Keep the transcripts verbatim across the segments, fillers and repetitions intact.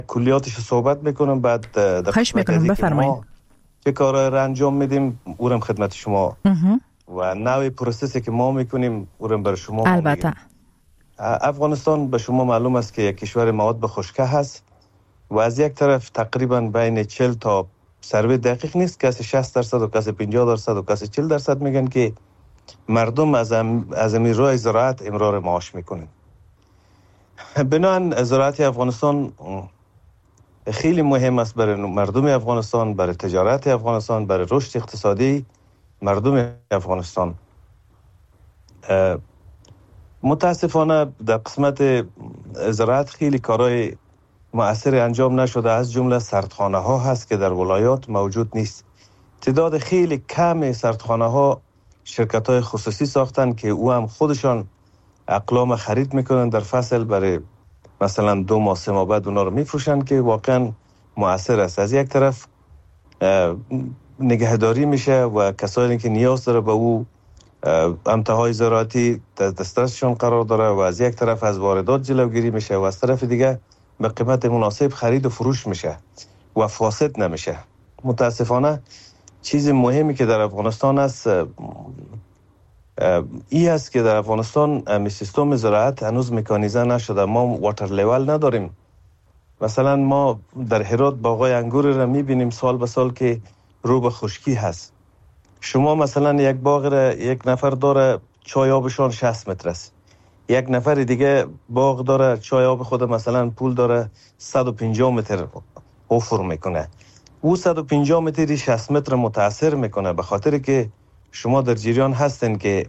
کلیاتش صحبت میکنم، بعد در خواهش میکنم بفرمایید. چه کارهای را انجام میدیم اونم خدمت شما و نوع پروسسی که ما میکنیم اونم برای شما. البته افغانستان به شما معلوم است که یک کشور مواد به خشکه هست و از یک طرف تقریبا بین چهل تا سروی دقیق نیست، کسی شصت درصد و کسی پنجاه درصد و کسی چهل درصد میگن که مردم از ام از امیر راه زراعت امرار معاش میکنن. بنابراین زراعت افغانستان خیلی مهم است برای مردم افغانستان، برای تجارت افغانستان، برای رشد اقتصادی مردم افغانستان. متاسفانه در قسمت زراعت خیلی کارهای مؤثر انجام نشده، از جمله سردخانه ها هست که در ولایات موجود نیست. تعداد خیلی کم سردخانه ها شرکت های خصوصی ساختن که او هم خودشان اقلام خرید میکنن در فصل، برای مثلا دو ماه سه ماه بعد اونا رو میفروشن که واقعا مؤثر است. از یک طرف نگهداری میشه و کسایی که نیاز داره به او امتهای زراعتی دسترسشون قرار داره و از یک طرف از واردات جلوگیری میشه و از طرف دیگه به قیمت مناسب خرید و فروش میشه و فاسد نمیشه. متاسفانه چیز مهمی که در افغانستان است ای است که در افغانستان امی سیستم زراعت هنوز مکانیزه نشده. ما واتر لیول نداریم. مثلا ما در هرات باغای انگور را میبینیم سال به سال که رو به خشکی هست. شما مثلا یک باغ را یک نفر داره چای آبشان شصت متر است، یک نفر دیگه باغ داره چای آب خود مثلا پول داره صد و پنجاه متر حفر میکنه. او صد و پنجاه متری شصت متر متاثر میکنه، به خاطر که شما در جریان هستین که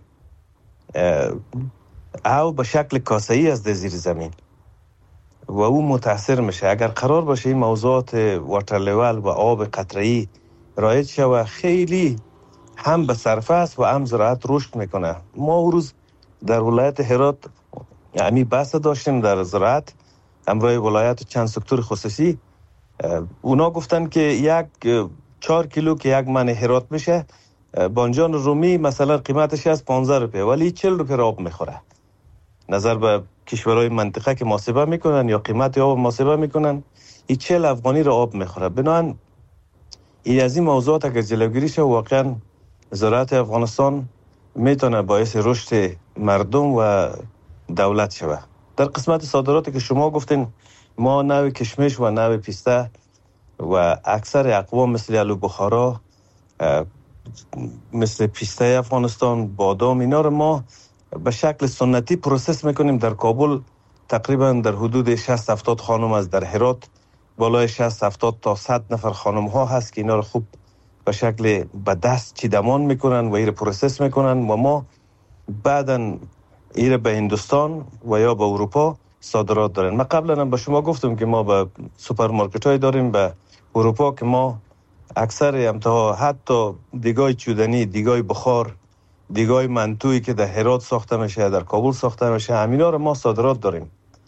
او به شکل کاسه‌ای از در زیر زمین و او متاثر میشه. اگر قرار باشه این موضوعات واتر لیول و آب قطره‌ای رایج شود، خیلی هم به صرفه است و هم زراعت رشد میکنه. ما اون روز در ولایت هرات یعنی بحث داشتیم در زراعت همراه ولایت چند سکتور خصوصی. اونا گفتن که یک چهار کیلو که یک من هرات میشه، بانجان رومی مثلا قیمتش از پانزده روپیه ولی چهل روپیه آب میخوره. نظر به کشورهای منطقه که محاسبه میکنن یا قیمت آب محاسبه میکنن، این چهل افغانی رو آب میخوره. بنابراین این از این موضوعات اگر جلوگیری شه، واقعا زراعت افغانستان میتونه باعث رشد مردم و دولت شود. در قسمت صادراتی که شما گفتین، ما نوع کشمش و نوع پیسته و اکثر اقوام مثل آلو بخارا، مثل پیسته افغانستان، بادام، اینا رو ما به شکل سنتی پروسس میکنیم در کابل. تقریبا در حدود شصت هفتاد خانم از در هرات بالای شصت هفتاد تا صد نفر خانم ها هست که اینا رو خوب به شکل به دست چیدمان میکنن و ایره پروسس میکنن و ما بعدن ایره به هندوستان و یا به اروپا صادرات دارن. من قبلا هم به شما گفتم که ما به سوپرمارکت های داریم به اروپا که ما اکثر امتها حتی دیگای چودنی، دیگای بخار، دیگای منتویی که در هرات ساخته میشه، در کابل ساخته میشه، همینا رو ما صادرات داریم.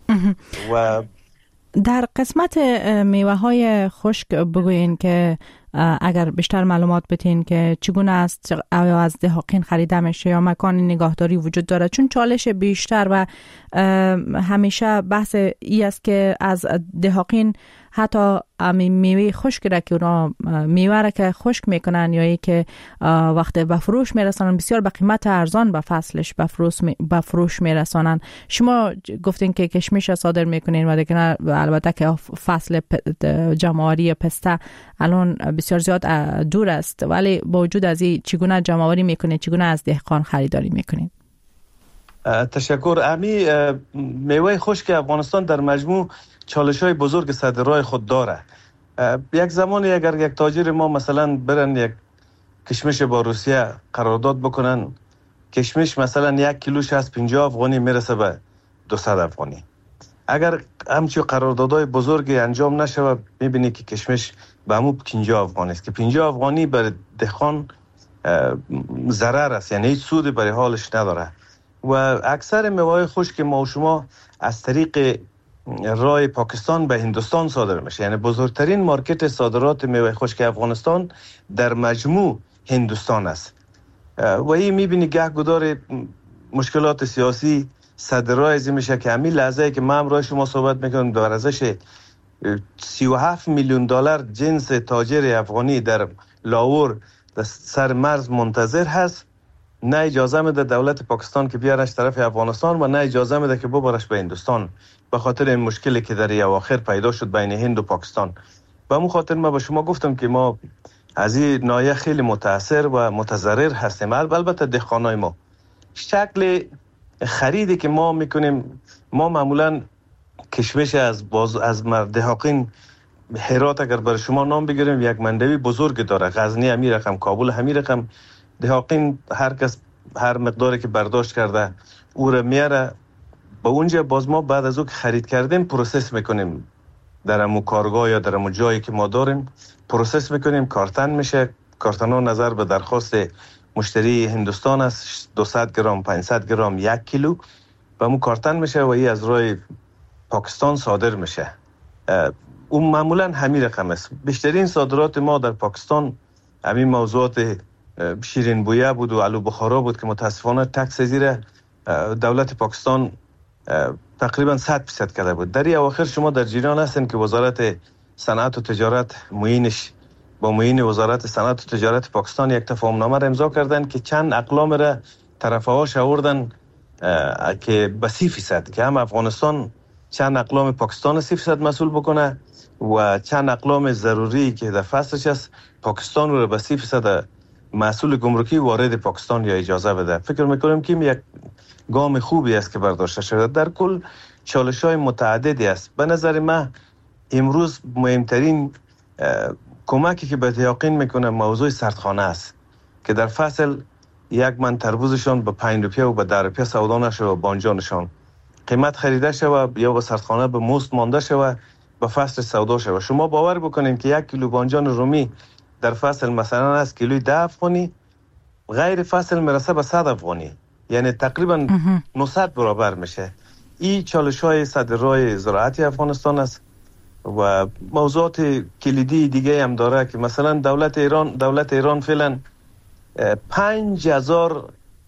و در قسمت میوه های خشک بگوین که اگر بیشتر معلومات بتین که چگونه است، آیا از دهقان خریده میشه یا مکان نگهداری وجود داره؟ چون چالش بیشتر و همیشه بحث ای است که از دهقان حتی میوه خشک را که اونا میوه را که خشک میکنن یا ای که وقتی به فروش میرسانن بسیار به قیمت ارزان به فصلش به فروش به فروش میرسانن. شما گفتین که کشمش صادر میکنین و دیگه البته که فصل جمع‌آوری پسته الان بسیار زیاد دور است، ولی با وجود از این چگونه جمع‌آوری میکنین، چگونه از دهقان خریداری میکنین؟ تشکر. امی میوه خشک افغانستان در مجموع چالش‌های بزرگ سر راه خود داره. یک زمانی اگر یک تاجر ما مثلا برن یک کشمش با روسیه قرارداد بکنن، کشمش مثلا یک کیلوش از پنجاه افغانی میرسه به دویست افغانی. اگر همچی قراردادهای بزرگی انجام نشه، میبینی که کشمش به همون پنجاه افغانی است که پنجاه افغانی برای دهقان ضرر است، یعنی هیچ سودی برای حالش نداره. و اکثر میوه خشک ما و شما از طریق راه پاکستان به هندوستان صادر میشه، یعنی بزرگترین مارکت صادرات میوه خشک افغانستان در مجموع هندوستان است. و این میبینی گه گدار مشکلات سیاسی صدر راه ازی میشه که همین لحظه که من امروز شما صحبت میکنم در ارزش سی و هفت میلیون دلار جنس تاجر افغانی در لاهور در سر مرز منتظر هست. نه اجازه میده دولت پاکستان که بیارش طرف افغانستان و نه اجازه میده که ببرش به هندوستان، به خاطر این مشکلی که در اواخر پیدا شد بین هند و پاکستان. به همون خاطر ما به شما گفتم که ما از این ناحیه خیلی متاثر و متضرر هستیم. البته دهقانای ما شکل خریدی که ما میکنیم، ما معمولا کشمش از باز از دهاقین هرات اگر برای شما نام بگیریم یک مندوی بزرگ داره، غزنی همین رقم، کابل همین رقم. دهاقین هر کس هر مقداری که برداشت کرده او را میاره به اونجا، باز ما بعد از او که خرید کردیم پروسس میکنیم در امو کارگاه یا در امو جایی که ما داریم، پروسس میکنیم، کارتن میشه. کارتن‌ها نظر به درخواست مشتری هندوستان است، دویست گرم، پانصد گرم، یک کیلو به امو کارتن میشه و این از روی پاکستان صادر میشه. اون معمولا همین رقم است. بیشترین صادرات ما در پاکستان همین موضوعات شیرین بویه بود و آلو بخارا بود که متاسفانه تکس زیر دولت پاکستان تقریبا صد درصد کرده بود. در این اواخر شما در جریان هستین که وزارت صنعت و تجارت معینش با معین وزارت صنعت و تجارت پاکستان یک تفاهم نامه را امضا کردن که چند اقلام را طرفهاش آوردن که به سی فیصد که هم افغانستان چند اقلام پاکستان سی فیصد مسئول بکنه و چند اقلام ضروری که در فصلش است پاکستان رو به سی فیصد مسئول گمرکی وارد پاکستان یا اجازه بده. فکر میکنم که یک گام خوبی است که برداشته شده. در کل چالش‌های متعددی است. به نظر من امروز مهمترین کمکی که به دهاقین میکنه موضوع سردخانه است که در فصل یک من تربوزشان به پنج روپیه و به ده روپیه سودا نشه و بانجانشان قیمت خریده شوه یا به سردخانه به مست مانده شوه به فصل سودا شوه. شما باور بکنین که یک کیلو بانجان رومی در فصل مثلا از کیلوی ده افغانی، غیر فصل میرسه به صد افغانی، یعنی تقریبا نهصد برابر میشه. این چالش‌های صدرای زراعت افغانستان است و موضوعات کلیدی دیگه هم داره که مثلا دولت ایران دولت ایران فعلا پنج هزار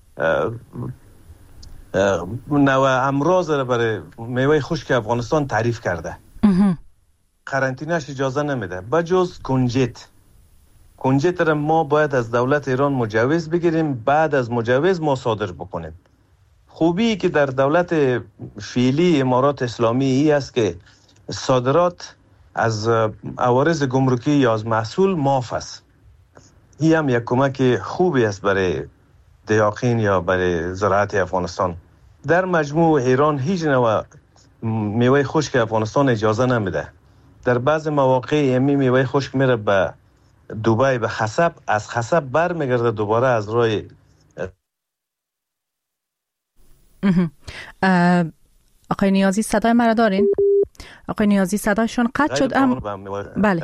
نوع امراض را برای میوه خشک افغانستان تعریف کرده. قرنطینه‌اش اجازه نمیده بجز کنجد. کنجد را ما باید از دولت ایران مجوز بگیریم، بعد از مجوز ما صادر بکنیم. خوبی که در دولت فعلی امارات اسلامی ای است که صادرات از عوارض گمرکی یا از محصول معاف است. این هم یک کمک خوبی است برای دهاقین یا برای زراعت افغانستان. در مجموع ایران هیچ نوع میوه خشک افغانستان اجازه نمیده. در بعض مواقع امی میوه خشک میره به دبی به خصب، از خصب بر میگرده دوباره از روی آقای نیازی صدای مرا دارین؟ آقای نیازی صدایشون قطع شد. ام... بله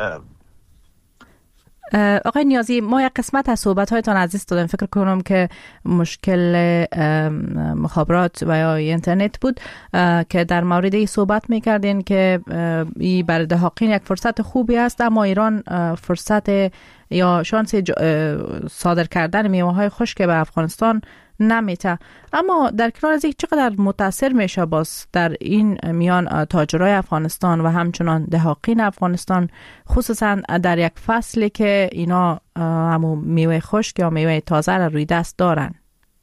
آقای نیازی، ما یک قسمت از صحبت‌هایتان از دست دادیم. فکر کنم که مشکل مخابرات و یا اینترنت بود که در مورد این صحبت می‌کردین که این برای دهاقین یک فرصت خوبی است، اما ایران فرصت یا شانس صادر کردن میوه‌های خشک به افغانستان نمیته. اما در کنار از این چقدر متاثر میشه باز در این میان تاجرای افغانستان و همچنان دهاقین افغانستان، خصوصا در یک فصلی که اینا همو میوه خشک یا میوه تازه را روی دست دارن؟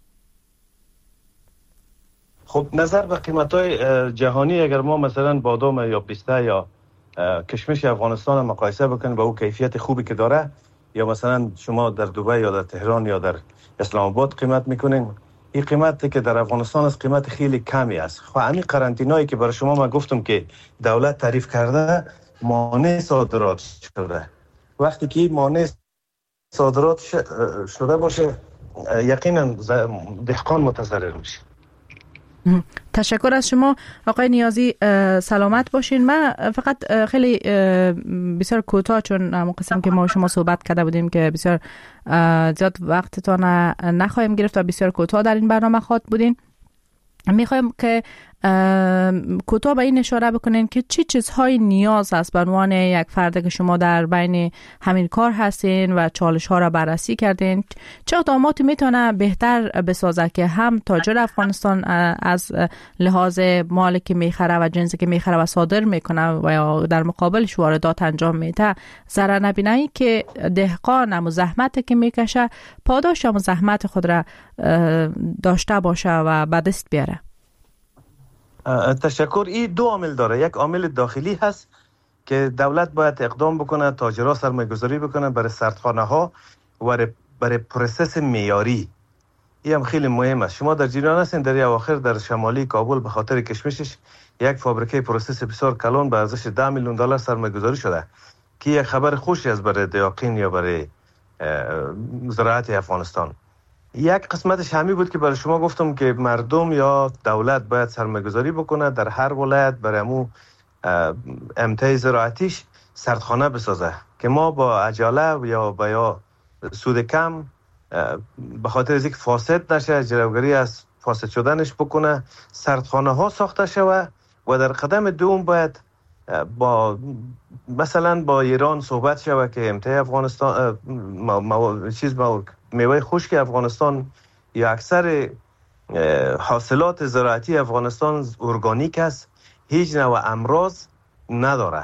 خب نظر به قیمت‌های جهانی اگر ما مثلا بادام یا پیسته یا کشمش افغانستان مقایسه بکنیم با او کیفیت خوبی که داره، یا مثلا شما در دبی یا در تهران یا در اسلام آباد قیمت میکنین، این قیمتی که در افغانستان است قیمت خیلی کمی است. خب همین قرنطینه‌ای که برای شما من گفتم که دولت تعریف کرده مانع صادرات شده. وقتی که مانع صادرات شده باشه یقینا دهقان متضرر میشه. تشکر از شما آقای نیازی، سلامت باشین. من فقط خیلی بسیار کوتاه، چون همون قسم که ما شما صحبت کرده بودیم که بسیار زیاد وقتتان نخواهیم گرفت و بسیار کوتاه در این برنامه خواهد بودین، میخوایم که کوتاه به این اشاره بکنین که چی چیزهای نیاز است به عنوان یک فرد که شما در بین همین کار هستین و چالش ها را بررسی کردین، چه اقداماتی میتونه بهتر بسازه که هم تاجر افغانستان از لحاظ مالی که میخره و جنسی که میخره و صادر میکنه و یا در مقابلش واردات انجام میده ضرر نبینه، که دهقان هم زحمت که میکشه پاداش هم زحمت خود را داشته باشه و به دست بیاره؟ تشکر. این دو عامل داره. یک عامل داخلی هست که دولت باید اقدام بکنه، تاجرها سرمایه گذاری بکنه برای سردخانه ها و برای پروسس معیاری. این هم خیلی مهم است. شما در جریان هستین در اواخر در شمالی کابل به خاطر کشمکش یک فابریکه پروسس بسیار کلان به ارزش ده میلیون دلار سرمایه گذاری شده که یک خبر خوشی است برای دیاقین یا برای زراعت افغانستان. یک قسمتش همین بود که برای شما گفتم که مردم یا دولت باید سرمایه گذاری بکنه در هر ولایت برای امو امتیاز زراعتیش سردخانه بسازه که ما با عجله یا با یا سود کم به خاطر از یک فاسد نشه جلوگیری از فاسد شدنش بکنه، سردخانه ها ساخته شوه. و در قدم دوم باید با مثلا با ایران صحبت شوه که امتیاز افغانستان ما، ما، چیز ما میوه خشک افغانستان یا اکثر حاصلات زراعتی افغانستان ارگانیک است، هیچ نوع امراض نداره.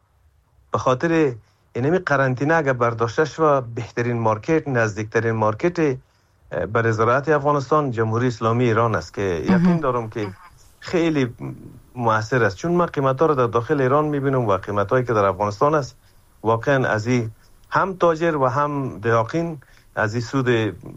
به خاطر اینمی قرنطینه اگر برداشته شد بهترین مارکت، نزدیکترین مارکت برای زراعت افغانستان جمهوری اسلامی ایران است که یقین دارم که خیلی مؤثر است، چون من قیمت‌ها رو در داخل ایران می‌بینم و قیمت‌هایی که در افغانستان است واقعا از این هم تاجر و هم دیاقین از این سود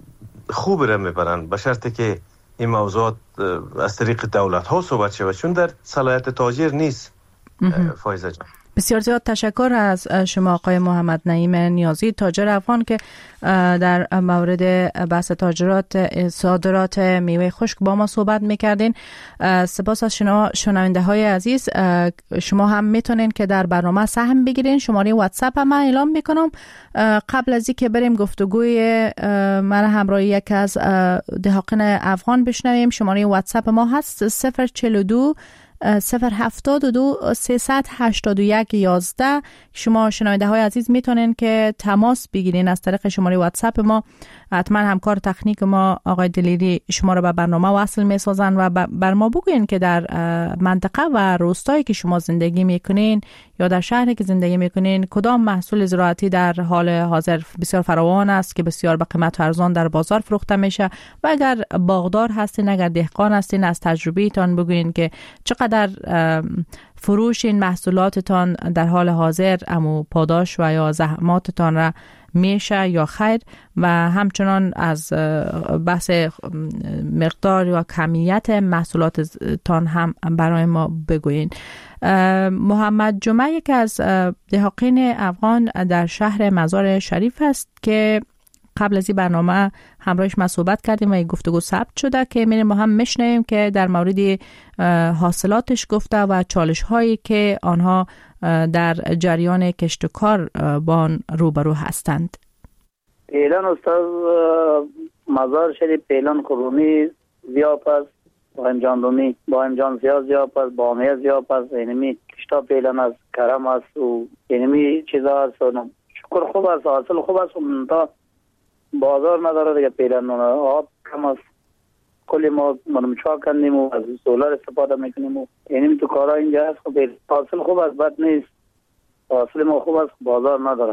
خوب را میبرن، به شرطی که این موضوعات از طریق دولت ها صحبت شود، چون در صلاحیت تاجر نیست. فایزه جان، بسیار زیاد تشکر از شما آقای محمد نعیم نیازی، تاجر افغان، که در مورد بحث تاجرات صادرات میوه خشک با ما صحبت میکردین. سپاس از شما شنونده های عزیز. شما هم میتونین که در برنامه سهم بگیرین. شماره واتساپ هم اعلام میکنم. قبل از اینکه بریم گفتگوی من همراه یک از دهقان افغان بشنویم، شماره واتساپ ما هست صفر چهل و دو صفر هفتاد و دو سیصد هشتاد و یک یازده. شما شنونده های عزیز میتونین که تماس بگیرین از طریق شماره واتساپ ما. حتما همکار تکنیک ما آقای دلیری شما رو به برنامه وصل میسازن و بر ما بگوین که در منطقه و روستایی که شما زندگی میکنین یا در شهری که زندگی میکنین کدام محصول زراعتی در حال حاضر بسیار فراوان است که بسیار به قیمت ارزان در بازار فروخته میشه، و اگر باغدار هستین، اگر دهقان هستین، از تجربه‌تان بگوین که چقدر فروش این محصولاتتان در حال حاضر امو پاداش و یا زحماتتان را میشه یا خیر، و همچنان از بحث مقدار یا کمیت محصولاتتان هم برای ما بگوین. محمد جمعه یک از دهقان افغان در شهر مزار شریف است که قبل از این برنامه همراهش ما صحبت کردیم و یک گفتگو ثبت شده که میریم ما هم میشنویم که در مورد حاصلاتش گفته و چالش هایی که آنها در جریان کشت و کار با آن روبرو هستند. پیلان استاد مزار شریف پیلان قرومی زیاب است، با امجان دومی با امجان زیاد زیاب است، با امیه زیاب است، اینمی کشتا پیلان است، کرم است و اینمی چیزا است. شکر خوب است، حاصل خوب است، تا بازار نداره دیگه. پیلان آب کم است، کلی ما منمچا کندیم و از سولار استفاده میکنیم و اینمی تو کارا اینجا هست. خب حاصل خوب است، بد نیست، حاصل ما خوب است، بازار نداره.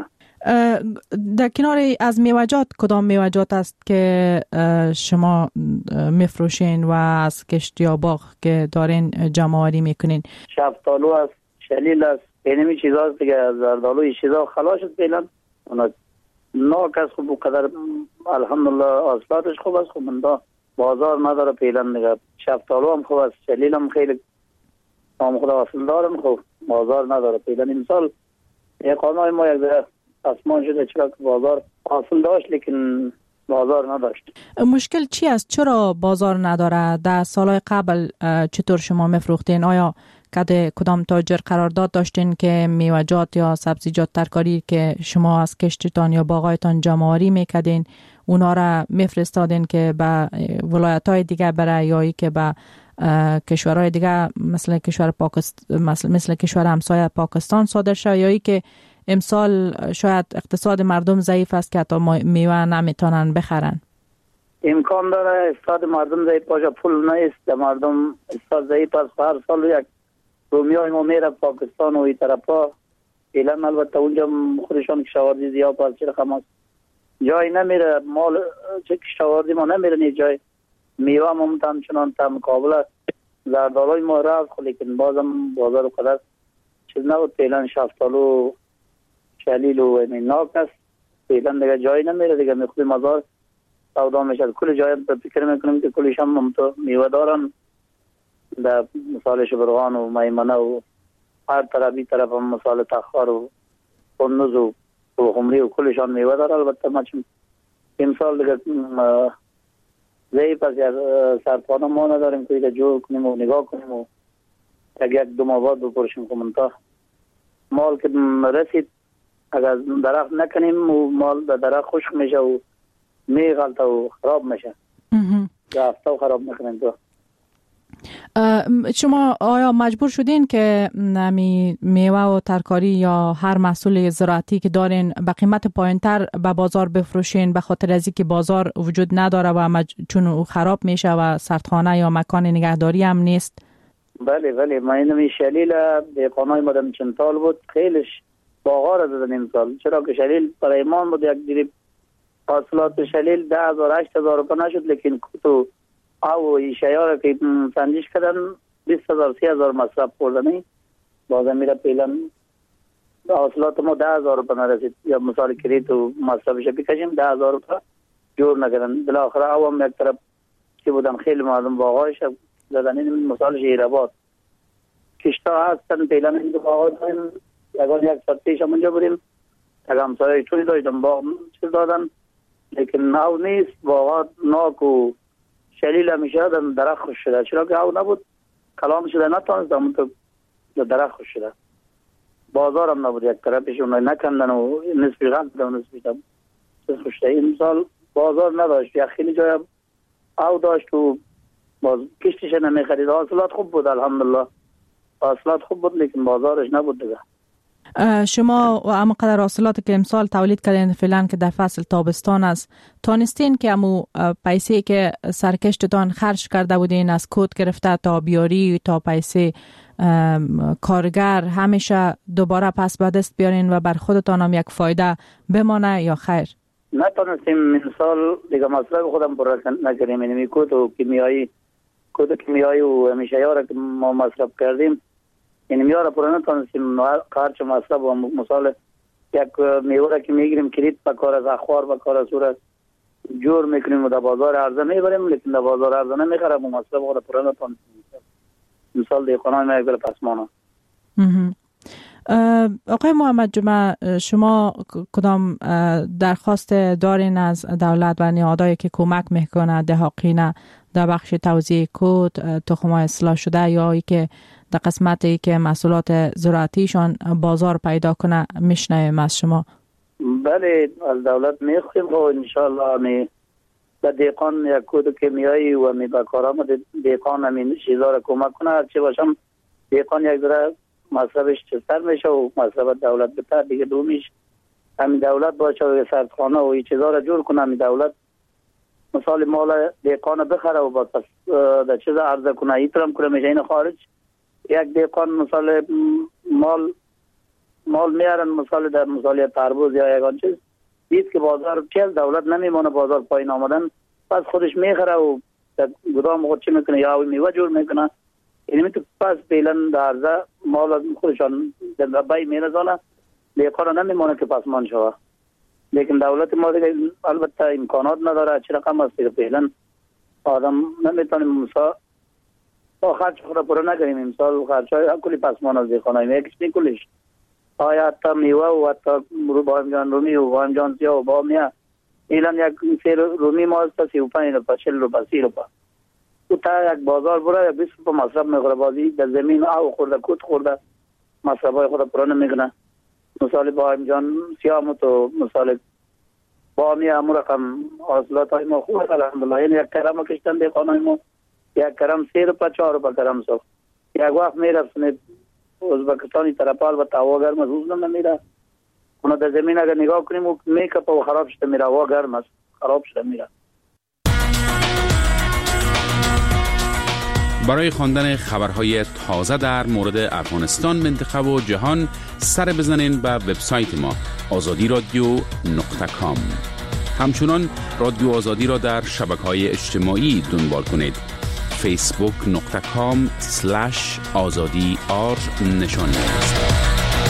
در کنار از میوجات کدام میوجات است که شما میفروشین و از کشت یا باغ که دارین جمع آوری میکنین؟ شفتالو است، شلیل است، اینمی چیزا است دیگه. زردالو چیزا خلاص شد فعلا. اونا ناک است، خوب قدر الحمدلله حاصلاتش خوب است، خب من دا بازار نداره فعلا دیگه. شفتالو هم خوب است، شلیل هم خیلی نام خدا حاصل دارن، خب بازار نداره فعلا. امسال اقامه ما یک اسمان شده چرا که بازار حاصل داشت لیکن بازار نداشت. مشکل چی است؟ چرا بازار نداره؟ در سالهای قبل چطور شما میفروختین؟ آیا کده کدام تاجر قرارداد داشتین که میوجات یا سبزیجات ترکاری که شما از کشتتان یا باغایتان جمع‌آوری میکردین اونا را میفرستادین که به ولایت‌های دیگه برای یا ای که به کشورهای دیگه مثل کشور پاکستان مثل مثل کشور همسایه پاکستان صادر شود، یا ای که امسال شاید اقتصاد مردم ضعیف است که حتی میوه نمیتونن بخرن؟ امکان داره اقتصاد مردم ضعیف باشه، پول نیست، مردم اقتصاد ضعیف است. هر سال یک رومیای ما میره پاکستان و این طرفا، فعلا البته اونجا خودشان کشاورزی زیاد است، چه رقم است جای نمیره، مال چه کشاورزی ما نمیره نی جای. میوه ما همچنان تا مقابل زردالای ما رفت، لیکن بازم بازار و قدر چیز نبود. فعلا شفتالو شلیل و ناک است، فعلا دیگه جای نمیره دیگه. میخوری مزار سودا میشه، کل جای فکر میکنیم که کلش هم تو میوه دارن، در مثال شبرغان و میمنه و هر طرف بی طرف هم مثال تخار و قندوز و خمری و کلشان میوه داره. البته ما چون امسال دیگه ضعیف از سرپانه ما نداریم که دیگه جور کنیم و نگاه کنیم و یک یک دو ماه بعد بپرشیم که منطقه مال که رسید اگر درخت نکنیم و مال در درخت خشک میشه و میغلطه و خراب میشه، رفته و خراب میکنیم. تو شما آیا مجبور شدین که نمی میوه و ترکاری یا هر محصول زراعتی که دارین به قیمت پایینتر به بازار بفروشین به خاطر از اینکه بازار وجود نداره و مج... چون او خراب میشه و سردخانه یا مکان نگهداری هم نیست؟ بله بله، ما اینمی شلیل دیقانای مدام چنتال بود، خیلیش باغا را دادن امسال، چرا که شلیل برای ایمان بود. یک دیری حاصلات شلیل ده هزار هشت هزار روپا نشد، لیکن کتو او ایشیا که سنجش کردن بیست هزار سی هزار مصرف خوردنی، بازم میره پیلن حاصلات ما ده هزار روپا نرسید. یا مثال کریت و مصرفش بکشیم ده هزار روپا جور نکردن. بالاخره او هم یک طرف که بودن خیلی مردم باغایش زدن. این مثال شیرآباد کشتا هستن پیلن این دو باغا داریم. اگر یک ساعت پیش هم اونجا بودیم یک همسایه چونی داشتم باغ چیز دادن، لیکن او نیست. باغا ناک و شلیل همیشه درخت خوش شده، چرا که او نبود کلام شده نتانستم تو درخت خوش شده. بازار هم نبود، یک طرفش اون نکندن و نصفی غلط و نصفی دم خوش شده. این سال بازار نداشت، یا خیلی جای او داشت و باز کشتش نمیخرید. حاصلات خوب بود الحمدلله، حاصلات خوب بود، لیکن بازارش نبود دیگه. شما و اما قدر حاصلاتی که امسال تولید کردین فعلا که در فصل تابستان است، تانستین که امو پیسه که سرکشتتان خرج کرده بودین از کود گرفته تا بیاری تا پیسه کارگر همیشه دوباره پس به دست بیارین و بر خودتان هم یک فایده بمانه یا خیر؟ نتونستیم این سال دیگه مصرف خودم پر نکردیم. اینمی کود و کیمیایی کود کیمیایی و همیشه یارا که ما مصرف کردیم این میاره پرانه تانستیم خرچ مصرف و مثال یک میوه که میگیریم کلیت با کار از اخوار با کار از صورت جور میکنیم و در بازار عرضه میبریم، لیکن در بازار عرضه نمیخرم و مصرف خود پرانه تانستیم. مثال دیخانه ما یک بر پسمانه. آقای محمد جمعه، شما کدام درخواست دارین از دولت و نهادهایی که کمک میکنه دهقینه در بخش توزیع کود تخم‌های اصلاح شده یا ای که در قسمتی که محصولات زراعتیشان بازار پیدا کنه میشنویم از شما؟ بله، از دولت میخوایم و انشاءالله می به دیقان یک کود کیمیایی و می به کارام دیقان همین چیزا را کمک کنه. هرچی باشم دیقان یک ذره مصرفش چستر میشه و مصرف دولت بتر دیگه دومیش همین دولت باشه و سردخانه و این چیزا را جور کنه. همین دولت مثال مال دیقان بخره و با در چیز عرضه کنه ایترم کنه میشه. این خارج یک دیقان مثال مال مال میارن مثال در مثال تربوز یا یگان چیز دید که بازار چل دولت نمیمونه، بازار پایین آمدن پس خودش میخره و در گدام خود چی میکنه یا میوه جور میکنه. یعنی تو پس بیلن در عرضه مال خودشان در بای میرزانه دیقان نمیمونه که پس مان شوه. لیکن دولت ما دیگه البته امکانات نداره، چه رقم است که فعلا آدم نمیتونیم مثلا با خرچ خود پره نکنیم. امسال خرچ های کلی پسمان از دیخانه های میکش نیکلیش آیا حتی میوه و حتی رو باهم جان رومی و باهم جان سیا و باهم یا ایلان یک سیر رومی ما است سی و پنج روپا چل روپا سی روپا تو تا یک بازار بره یک بیست روپا مصرف میخوره. بازی در زمین آو خورده کود خورده مصرف های خود پره نمیکنه. مثال باهم جان سیا مو تو مثال باهم یا امو رقم حاصلات های ما خوبه الحمدلله. یعنی یک کلمه کشتن دیخانه های ما یک کرم سه روپا چهار روپا کرم سو. یک وقت میرفت ازبکستانی طرفال و هوا گرم است، روز نمیره. اون در زمین اگر نگاه کنیم میکپ و خراب شده میره، هوا گرم است خراب شده میره. برای خواندن خبرهای تازه در مورد افغانستان، منطقه و جهان سر بزنین به وبسایت ما آزادی رادیو نقطه کام. همچنان رادیو آزادی را در شبکه‌های اجتماعی دنبال کنید. فیسبوک نقطه کام سلش آزادی آر نشان است.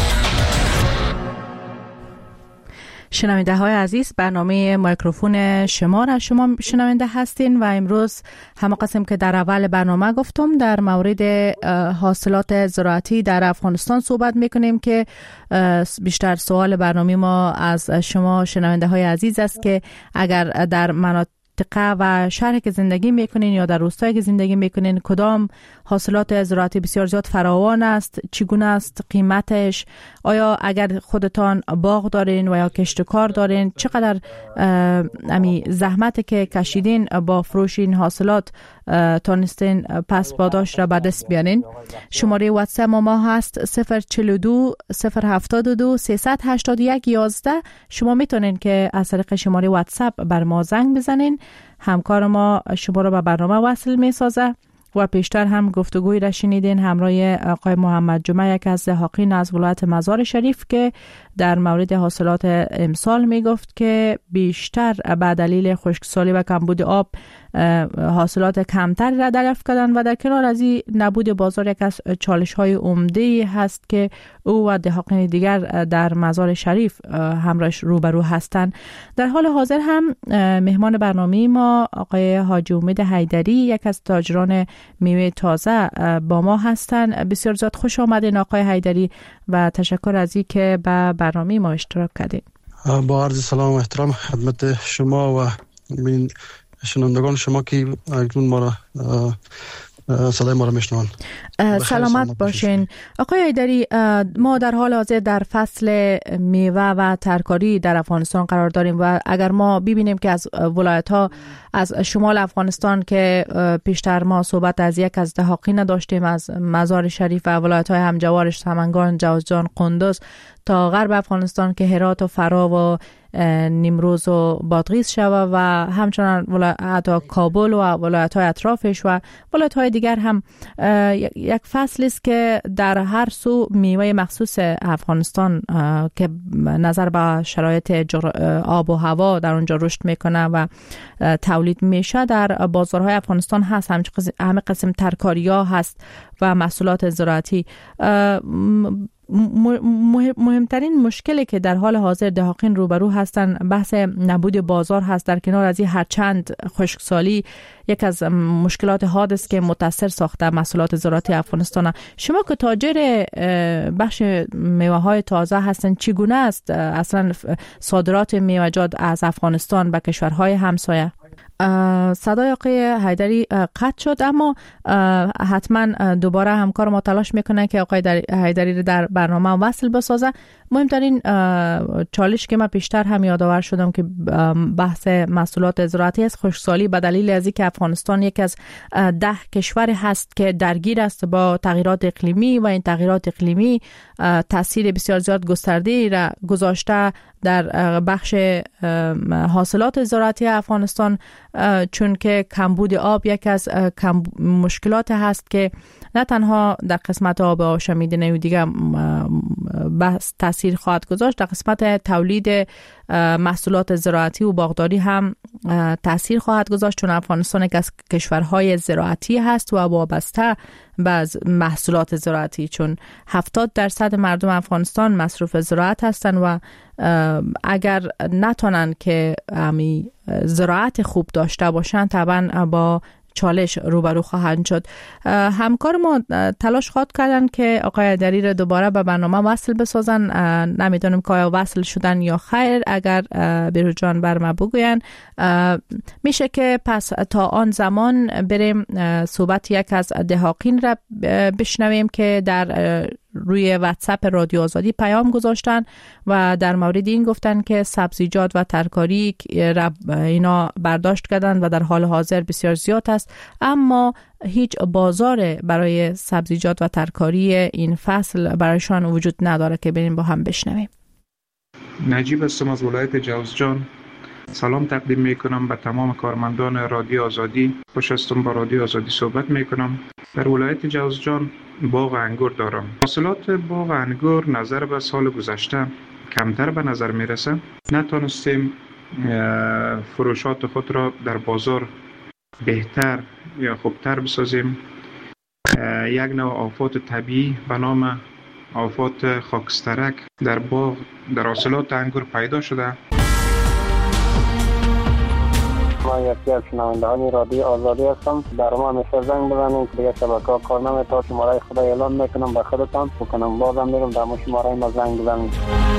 شنونده های عزیز، برنامه میکروفون شما را شما شنونده هستین و امروز همه قسم که در اول برنامه گفتم در مورد حاصلات زراعتی در افغانستان صحبت میکنیم که بیشتر سوال برنامه ما از شما شنونده های عزیز است که اگر در مناطق و شهری که زندگی میکنین یا در روستایی که زندگی میکنین کدام حاصلات زراعتی بسیار زیاد فراوان است، چگونه است قیمتش، آیا اگر خودتان باغ دارین و یا کشتکار دارین چقدر امی زحمت که کشیدین با فروش این حاصلات تانستین پس پاداش را به دست بیارین. شماره واتساپ ما هست صفر چهل و دو صفر هفتاد و دو سیصد و هشتاد و یک یازده. شما میتونین که از طریق شماره واتساپ بر ما زنگ بزنین، همکار ما شما را به برنامه وصل میسازه. و پیشتر هم گفتگوی را شنیدین همراه آقای محمد جمعه، یک از دهاقین از ولایت مزار شریف که در مورد حاصلات امسال می گفت که بیشتر به دلیل خشکسالی و کمبود آب حاصلات کمتر را دریافت کردند و در کنار از این نبود بازار یک از چالش های عمده هست که او و دهاقین دیگر در مزار شریف همراهش روبرو هستند. در حال حاضر هم مهمان برنامه ما آقای حاجی امید حیدری، یک از تاجران میوه تازه با ما هستند. بسیار زیاد خوش آمدین آقای حیدری و تشکر از این که به برنامه ما اشتراک کردین. با عرض سلام و احترام خدمت شما و من شنوندگان شما که اکنون ما را صدای ما را میشنوند. سلامت باشین آقای حیدری. ما در حال حاضر در فصل میوه و ترکاری در افغانستان قرار داریم و اگر ما ببینیم که از ولایت ها از شمال افغانستان که پیشتر ما صحبت از یک از دهاقین داشتیم، از مزار شریف و ولایت های همجوارش سمنگان، جوزجان، قندوز تا غرب افغانستان که هرات و فرا و نیمروز و بادغیس شوه و همچنان ولایت کابل و ولایت های اطرافش و ولایت های دیگر هم یک فصل است که در هر سو میوه مخصوص افغانستان که نظر به شرایط آب و هوا در اونجا رشد میکنه و تولید میشه در بازارهای افغانستان هست. همه قسم ترکاری ها هست و محصولات زراعتی. مهمترین مشکلی که در حال حاضر دهاقین روبرو هستند بحث نبود بازار هست. در کنار از این هرچند خشکسالی یک از مشکلات حاد است که متاثر ساخته محصولات زراعتی افغانستان. شما که تاجر بخش میوه های تازه هستن، چگونه است اصلا صادرات میوه‌جات از افغانستان به کشورهای همسایه؟ صدای آقای حیدری قطع شد، اما حتما دوباره همکار ما تلاش میکنه که آقای حیدری رو در برنامه وصل بسازه. مهمترین چالش که من پیشتر هم یادآور شدم که بحث محصولات زراعتی است. خشکسالی به دلیل از اینکه افغانستان یک از ده کشور هست که درگیر است با تغییرات اقلیمی و این تغییرات اقلیمی تاثیر بسیار زیاد گسترده را گذاشته در بخش حاصلات زراعتی افغانستان، چون که کمبود آب یک از مشکلات هست که نه تنها در قسمت آب آشامیدنی و دیگه بحث تاثیر خواهد گذاشت، در قسمت تولید محصولات زراعتی و باغداری هم تاثیر خواهد گذاشت، چون افغانستان یک از کشورهای زراعتی هست و وابسته به محصولات زراعتی، چون هفتاد درصد مردم افغانستان مصروف زراعت هستند و اگر نتونن که امی زراعت خوب داشته باشن طبعا با چالش روبرو خواهند شد. همکار ما تلاش خواهد کردن که آقای حیدری را دوباره به برنامه وصل بسازن. نمیدونم که آیا وصل شدن یا خیر. اگر بیرو جان بر ما بگوین میشه که پس تا آن زمان بریم صحبت یک از دهاقین را بشنویم که در روی واتساپ رادیو آزادی پیام گذاشتن و در مورد این گفتن که سبزیجات و ترکاری اینا برداشت کردن و در حال حاضر بسیار زیاد است، اما هیچ بازار برای سبزیجات و ترکاری این فصل برایشان وجود نداره. که بریم با هم بشنویم. نجیب هستم از ولایت جوزجان. سلام تقدیم میکنم به تمام کارمندان رادیو آزادی. خوش هستم با رادیو آزادی صحبت میکنم. در ولایت جوزجان باغ انگور دارم. حاصلات باغ انگور نظر به سال گذشته کمتر به نظر میرسه. نتونستیم فروشات خود را در بازار بهتر یا خوبتر بسازیم. یک نوع آفات طبیعی به نام آفات خاکسترک در باغ در حاصلات انگور پیدا شده. من یکی از شنوندگان رادیو آزادی هستم. در ما همیشه زنگ بزنید دیگه شبکه‌ها کار نمی‌کنه. شماره خدا اعلام میکنم به خودتان بکنم بازم میگم در ما شماره ما زنگ بزنید.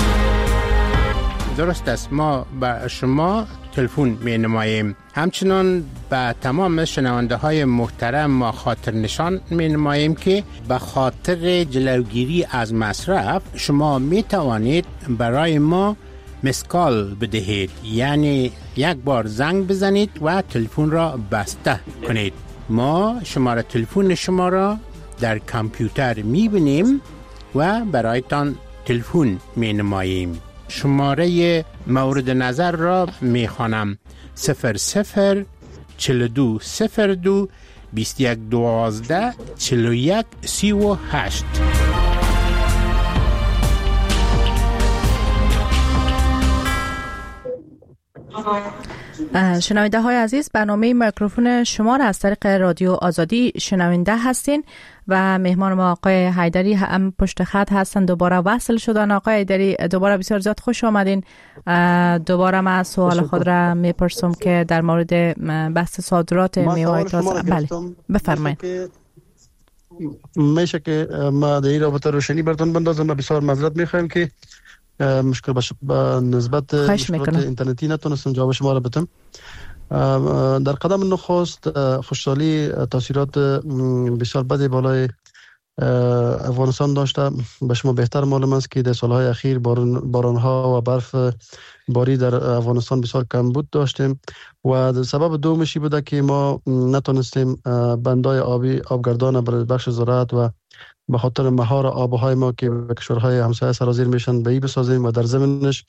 درست است، ما به شما تلفن می نماییم. همچنان به تمام شنونده های محترم ما خاطر نشان می نماییم که به خاطر جلوگیری از مصرف شما می توانید برای ما مسکال بدهید، یعنی یک بار زنگ بزنید و تلفن را بسته کنید. ما شماره تلفن شما را در کامپیوتر می بینیم و برایتان تلفن می نماییم. شماره مورد نظر را می خوانم: صفر صفر چل دو صفر دو بیست یک دوازده چل و یک سی و هشت. شنونده های عزیز، برنامه میکروفون شما را از طریق رادیو آزادی شنونده هستین و مهمان ما آقای حیدری هم پشت خط هستن. دوباره وصل شدن. آقای حیدری دوباره بسیار زیاد خوش آمدین. دوباره من سوال خود را میپرسم که در مورد بحث صادرات میوه تازه. بله بفرمایید. میشه که ما در این رابطه روشنی براتون بندازم. ما بسیار معذرت میخوایم که مشکل باشه به نسبت مشکلات اینترنتی نتونستم جواب شما را بدم. در قدم نخست خوشحالی تاثیرات بسیار بدی بالای افغانستان داشته. به شما بهتر معلوم است که در سالهای اخیر باران بارانها و برف باری در افغانستان بسیار کم بود داشتیم و سبب دومشی بوده که ما نتونستیم بندای آبی آبگردان برای بخش زراعت و به خاطر مهار آبهای ما که به کشورهای همسایه سرازیر میشن به ای بسازیم و در زمینش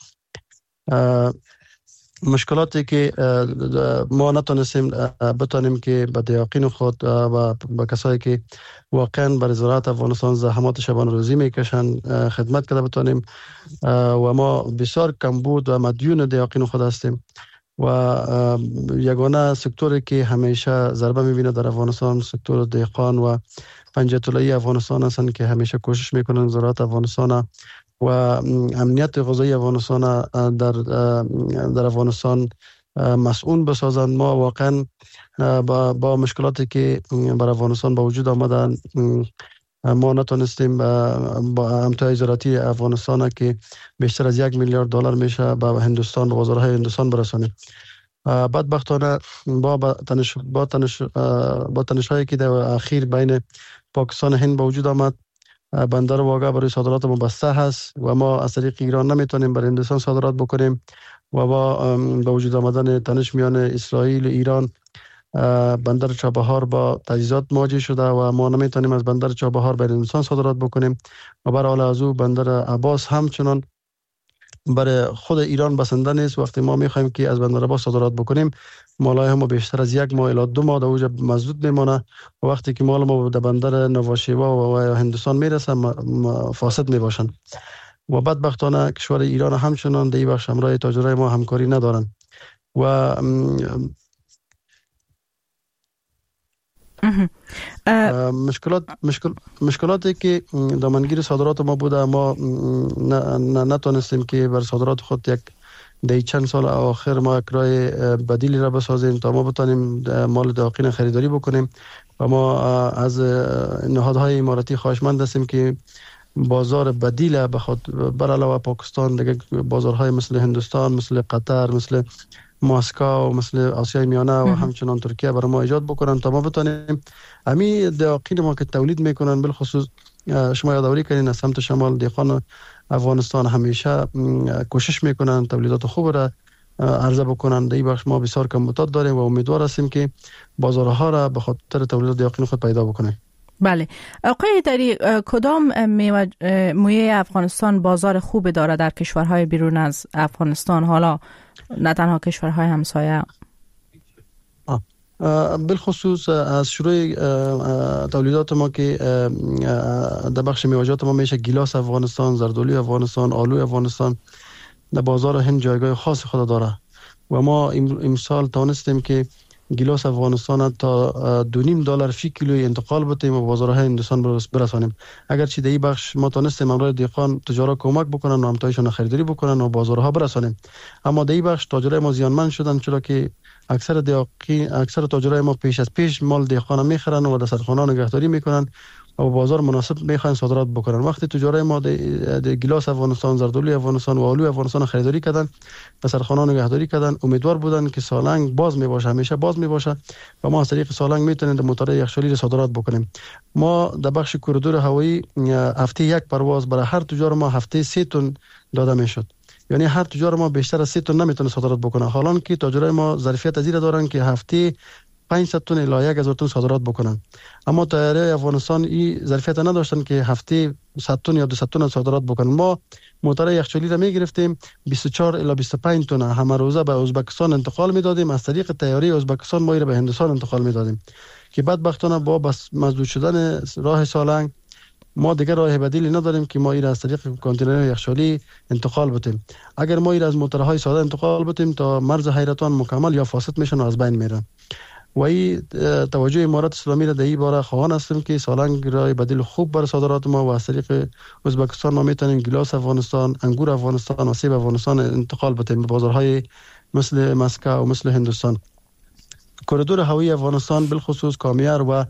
مشکلاتی که ما نتونستیم بتانیم که به دیاقین خود و به کسایی که واقعا برای زراعت افغانستان زحمات شبانه روزی میکشن خدمت کرده بتانیم و ما بسیار کمبود و مدیون دیاقین خود هستیم و یگانه سکتوری که همیشه ضربه میبینه در افغانستان سکتور دهقان و پنجه طلایی افغانستان هستند که همیشه کوشش میکنن زراعت افغانستان و امنیت غذایی افغانستان در در افغانستان مسئول بسازند. ما واقعا با, با مشکلاتی که بر افغانستان با وجود آمدن ما نتونستیم با امتیاز زراعتی افغانستان که بیشتر از یک میلیارد دلار میشه با هندوستان، با بازارهای هندوستان برسانیم. بدبختانه با تنش با تنش با تنش‌هایی که در اخیر بین پاکستان و هند با وجود آمد، بندر واقع برای صادرات ما بسته هست و ما از طریق ایران نمیتونیم برای هندوستان صادرات بکنیم و با با وجود آمدن تنش میان اسرائیل و ایران بندر چابهار با تجهیزات مواجه شده و ما نمیتونیم از بندر چابهار برای هندوستان صادرات بکنیم و برای حال از او بندر عباس همچنان برای خود ایران بسنده نیست. وقتی ما میخوایم که از بندر عباس صادرات بکنیم مالای ما بیشتر از یک ماه الی دو ماه در اوج مزدود میمونه و وقتی که مال ما در بندر نواشیوا و هندوستان میرسه فاسد میباشن و بدبختانه کشور ایران همچنان در این بخش همراه تاجرای ما همکاری ندارن و مشکلات مشکل مشکلاتی که دامنگیر صادرات ما بوده، ما نتونستیم که بر صادرات خود یک در چند سال آخر ما یک راه بدیلی را بسازیم تا ما بتانیم مال داقین خریداری بکنیم و ما از نهادهای اماراتی خواهشمند هستیم که بازار بدیل بخواد بر علاوه پاکستان دیگه بازارهای مثل هندوستان، مثل قطر، مثل مسکو، مثل آسیای میانه و همچنان ترکیه برای ما ایجاد بکنن تا ما بتانیم همین داقین ما که تولید میکنن بالخصوص شما یادآوری کردین از سمت شمال دیقان افغانستان همیشه کوشش میکنن تولیدات خوب را عرضه بکنن. در این بخش ما بسیار کم معتاد داریم و امیدوار هستیم که بازارها را به خاطر تولیدات یقین خود پیدا بکنیم. بله آقای داری، کدام میوه مویه افغانستان بازار خوب داره در کشورهای بیرون از افغانستان، حالا نه تنها کشورهای همسایه؟ بالخصوص از شروع تولیدات ما که در بخش میوه‌جات ما میشه گیلاس افغانستان، زردالو افغانستان، آلو افغانستان در بازار هند جایگاه خاص خود داره و ما امسال توانستیم که گیلاس افغانستان تا دو نیم دلار فی کیلو انتقال بتیم و بازارهای هندوستان برسانیم. اگرچه در این بخش ما توانستیم امروز دیقان تجارت کمک بکنن و همتایشان خریداری بکنن و بازارها برسانیم، اما در این بخش تاجرای ما زیانمند شدن، چرا که اکثر دیاقی اکثر تاجرای ما پیش از پیش مال دیقان میخرن و در سرخانه نگهداری میکنن و بازار مناسب میخوان صادرات بکنن. وقتی تجارای ما د گیلاس افغانستان، زردالو افغانستان و آلو افغانستان خریداری کردن، در سرخانه نگهداری کردن، امیدوار بودن که سالنگ باز میباشه، همیشه باز میباشه و ما از طریق سالنگ میتونیم در موتور یخچالی صادرات بکنیم. ما در بخش کوریدور هوایی هفته یک پرواز برای هر تجار ما هفته سه تن داده میشد، یعنی هر تجار ما بیشتر از سه تن نمیتونه صادرات بکنه، حالان که تاجرای ما ظرفیت از این دارن که هفته پانصد تن الی یک هزار تن صادرات بکنن، اما طیاره افغانستان این ظرفیت نداشتن که هفته صد تن یا دویست تن صادرات بکنن. ما موتور یخچالی را میگرفتیم بیست و چهار الی بیست و پنج تن همه روزه به ازبکستان انتقال میدادیم، از طریق طیاره ازبکستان ما را به هندوستان انتقال میدادیم که بدبختانه با بس مسدود شدن راه سالنگ ما دیگر راه بدیلی نداریم که ما این از طریق کانتینر یخچالی انتقال بتیم. اگر ما این از موتورهای ساده انتقال بتیم تا مرز حیرتان مکمل یا فاسد میشن و از بین میرن و این توجه امارات اسلامی را در این باره خواهان هستیم که سالنگ راه بدیل خوب برای صادرات ما و از طریق ازبکستان ما میتونیم گیلاس افغانستان، انگور افغانستان و سیب افغانستان انتقال بتیم به بازارهای مثل مسکو و مثل هندوستان. کوریدور هوایی افغانستان بالخصوص کامیار و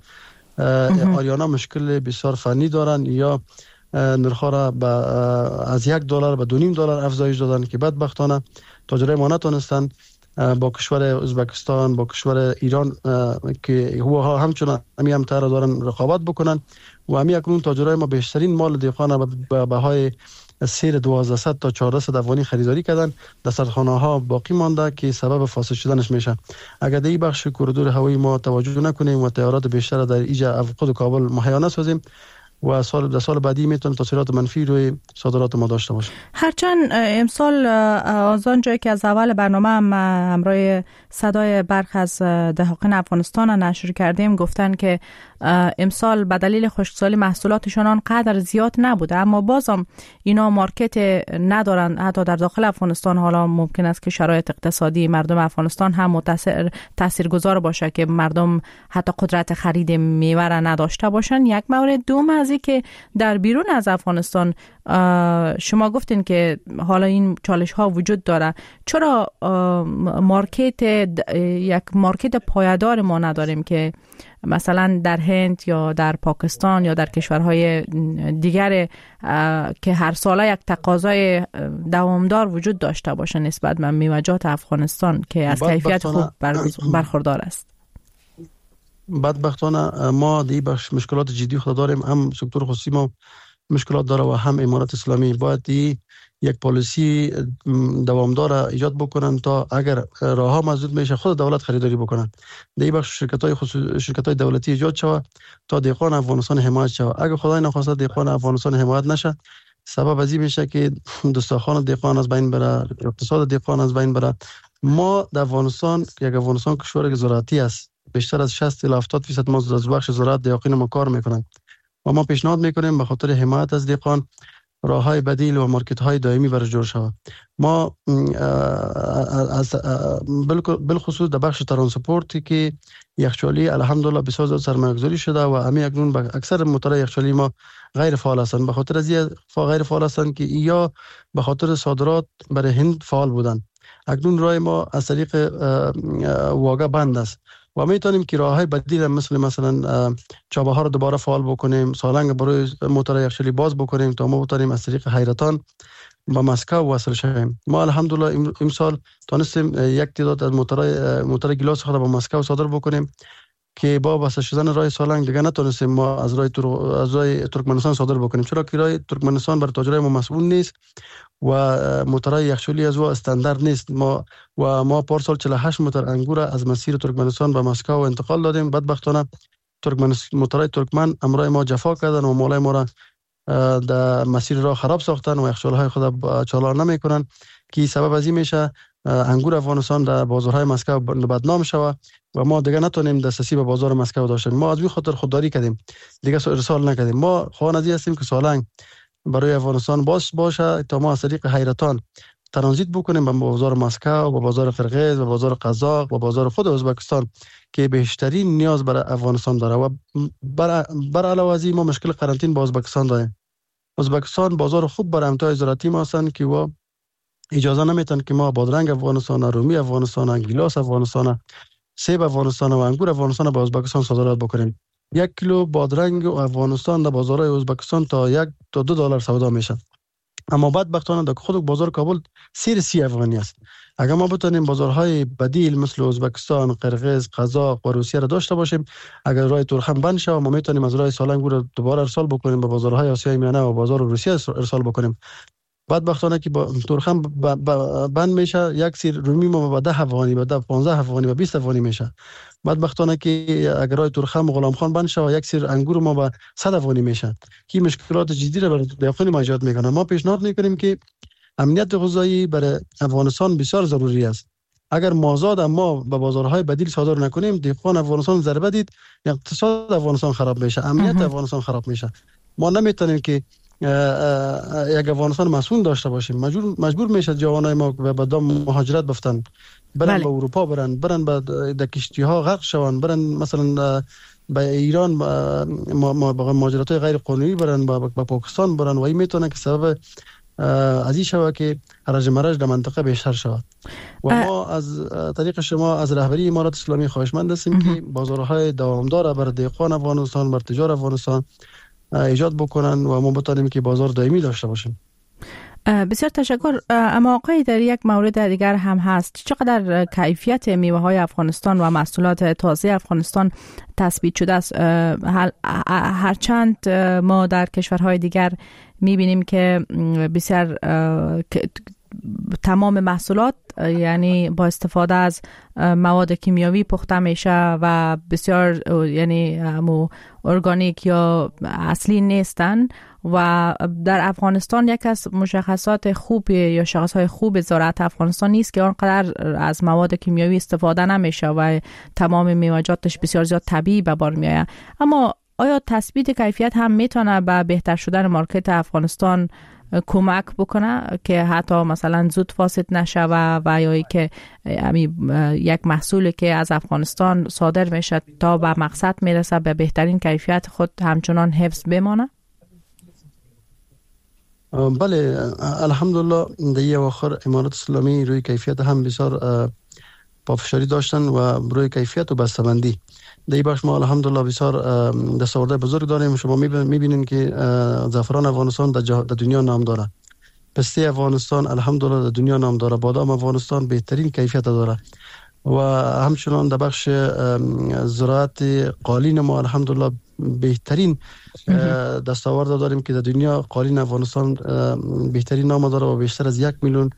آریانا مشکل بسیار فنی دارن، یا نرخ‌ها را به از یک دلار به دو نیم دلار افزایش دادن که بدبختانه تاجرای ما نتونستن با کشور ازبکستان، با کشور ایران که هو همچنان همی هم تر دارن رقابت بکنن و همی اکنون تاجرای ما بیشترین مال دیقان به بهای سیر دوازده تا چهارصد افغانی خریداری کردن، در سرخانه ها باقی مانده که سبب فاسد شدنش میشه. اگر در این بخش کوریدور هوایی ما توجه نکنیم و تجارت بیشتر در اینجا خود کابل مهیا نسازیم و سال در سال بعدی میتونه تاثیرات منفی روی صادرات ما داشته باشه. هرچند امسال از آن جایی که از اول برنامه هم همراه صدای برخ از دهقان افغانستان نشر کردیم گفتن که امسال به دلیل خشکسالی محصولاتشان آنقدر زیاد نبوده، اما بازم اینا مارکت ندارن حتی در داخل افغانستان. حالا ممکن است که شرایط اقتصادی مردم افغانستان هم متاثر تاثیرگذار باشه که مردم حتی قدرت خرید میوه را نداشته باشن. یک مورد. دوم از این که در بیرون از افغانستان شما گفتین که حالا این چالش ها وجود داره، چرا مارکت یک مارکت پایدار ما نداریم که مثلا در هند یا در پاکستان یا در کشورهای دیگر که هر ساله یک تقاضای دوامدار وجود داشته باشه نسبت به میوه‌جات افغانستان که از کیفیت خوب برخوردار است؟ بدبختانه ما دی بخش مشکلات جدی خود داریم، هم سکتور خصوصی ما مشکلات داره و هم امارات اسلامی. باید دی یک پالیسی دوامدار ایجاد بکنن تا اگر راه ها مسدود میشه خود دولت خریداری بکنن. دی بخش شرکت های خصوصی شرکت های دولتی ایجاد شود تا دیقان افغانستان حمایت شود. اگر خدای نخواسته دیقان افغانستان حمایت نشه سبب از این میشه که دسترخوان دیقان از بین بره، اقتصاد دیقان از بین بره. ما در افغانستان یک افغانستان کشور زراعتی است، بیشتر از شصت الی هفتاد درصد ما از بخش زراعت دیقین ما کار میکنن و ما پیشنهاد میکنیم به خاطر حمایت از دیقان راههای بدیل و مارکت های دائمی برای جور شود. ما از بالخصوص در بخش ترانسپورتی که یخچالی الحمدلله بسیار زیاد سرمایه‌گذاری شده و همین اکنون اکثر موتورهای یخچالی ما غیر فعال هستند. به خاطر از این غیر فعال هستند که یا به خاطر صادرات برای هند فعال بودند. اکنون راه ما از طریق واگه بند است و میتونیم که راههای بدیل مثل مثلا چابهار رو دوباره فعال بکنیم، سالنگ برای موتور یخچالی باز بکنیم تا ما بتونیم از طریق حیرتان با مسکو وصل شویم. ما الحمدلله امسال تونستیم یک تعداد از موتورهای موتور گیلاس خود با مسکو صادر بکنیم که با بسته شدن راه سالنگ دیگه نتونستیم ما از راه از راه ترکمنستان صادر بکنیم، چرا که راه ترکمنستان بر تاجرای ما مسئول نیست و موترهای یخچالی از او استاندارد نیست. ما و ما پارسال چهل و هشت موتر انگور از مسیر ترکمنستان به مسکو انتقال دادیم. بدبختانه ترکمنستان موترهای ترکمن امرای ما جفا کردن و مالای ما را در مسیر راه خراب ساختن و یخچالهای خود چالان نمیکنن که سبب از این میشه انگور افغانستان در بازارهای مسکو بدنام شود و ما دیگه نتونیم دسترسی به بازار مسکو داشته. ما از این خاطر خودداری کردیم، دیگه ارسال نکردیم. ما خوانندی هستیم که سالنگ برای افغانستان باش باشه تا ما از طریق حیرتان ترانزیت بکنیم به بازار مسکو، به بازار قرقیز، به بازار قزاق، به بازار خود ازبکستان که بیشترین نیاز برای افغانستان داره. و بر بر علاوه از این ما مشکل قرنطین با ازبکستان داریم. ازبکستان بازار خوب برای امتیاز زراعتی ما هستند که و اجازه نمیتن که ما بادرنگ افغانستان، رومی افغانستان، گیلاس افغانستان، سیب افغانستان و انگور افغانستان به ازبکستان صادرات بکنیم. یک کیلو بادرنگ افغانستان در بازارهای ازبکستان تا یک تا دو دلار سودا میشه. اما بدبختانه در خود بازار کابل سیر سی افغانی است. اگر ما بتونیم بازارهای بدیل مثل ازبکستان، قرقیز، قزاق و روسیه را داشته باشیم، اگر راه ترخم بند شود ما میتونیم از راه سالنگ رو دوباره ارسال بکنیم به بازارهای آسیای میانه و بازار روسیه ارسال بکنیم. بدبختانه که با ترخم بند میشه، یک سیر رومی ما به ده افغانی، به ده پانزده افغانی، به بیست افغانی میشه. بدبختانه که اگر راه ترخم و غلام خان بند شود یک سیر انگور ما به صد افغانی میشه که مشکلات جدی را برای داخل ما ایجاد میکنه. ما پیشنهاد میکنیم که امنیت غذایی برای افغانستان بسیار ضروری است. اگر مازاد ما به بازارهای بدیل صادر نکنیم، دهقان افغانستان ضربه دید، اقتصاد افغانستان خراب میشه، امنیت افغانستان خراب میشه. ما نمیتونیم که یک افغانستان مسئول داشته باشیم. مجبور مجبور میشه جوانای ما به دام مهاجرت بفتن، برن بله. به اروپا برن، برن به در کشتی ها غرق شون، برن مثلا به ایران ما مهاجرت های غیر قانونی برن، به پاکستان برن و این میتونه که سبب از این شود که هرج مرج در منطقه بیشتر شود. و ما از طریق شما از رهبری امارات اسلامی خواهشمند هستیم که بازارهای دوامدار برای دهقان افغانستان، بر تجار افغانستان ایجاد بکنن و ما بتونیم که بازار دائمی داشته باشیم. بسیار تشکر. اما آقای در یک مورد دیگر هم هست، چقدر کیفیت میوه های افغانستان و محصولات تازه افغانستان تثبیت شده است؟ هرچند ما در کشورهای دیگر میبینیم که بسیار تمام محصولات یعنی با استفاده از مواد کیمیاوی پخته میشه و بسیار یعنی همو ارگانیک یا اصلی نیستن و در افغانستان یک از مشخصات خوب یا شاخصهای خوب زراعت افغانستان نیست که آنقدر از مواد کیمیاوی استفاده نمیشه و تمام میوه‌جاتش بسیار زیاد طبیعی به بار میآید. اما آیا تثبیت کیفیت هم میتونه به بهتر شدن مارکت افغانستان کمک بکنه که حتی مثلا زود فاسد نشه و و یا که یک محصولی که از افغانستان صادر میشه تا به مقصد میرسه به بهترین کیفیت خود همچنان حفظ بمانه؟ بله الحمدلله در یه اواخر امارات اسلامی روی کیفیت هم بسیار پافشاری داشتن و روی کیفیت و بسته‌بندی در این بخش ما الحمدلله بسیار دستاورد بزرگ داریم. شما میبینین که زعفران افغانستان در, در دنیا نام داره، پسته افغانستان الحمدلله در دنیا نام داره، بادام افغانستان بهترین کیفیت داره و همچنان در بخش زراعت قالین ما الحمدلله بهترین دستاورد داریم که در دنیا قالین افغانستان بهترین نام داره و بیشتر از یک میلیون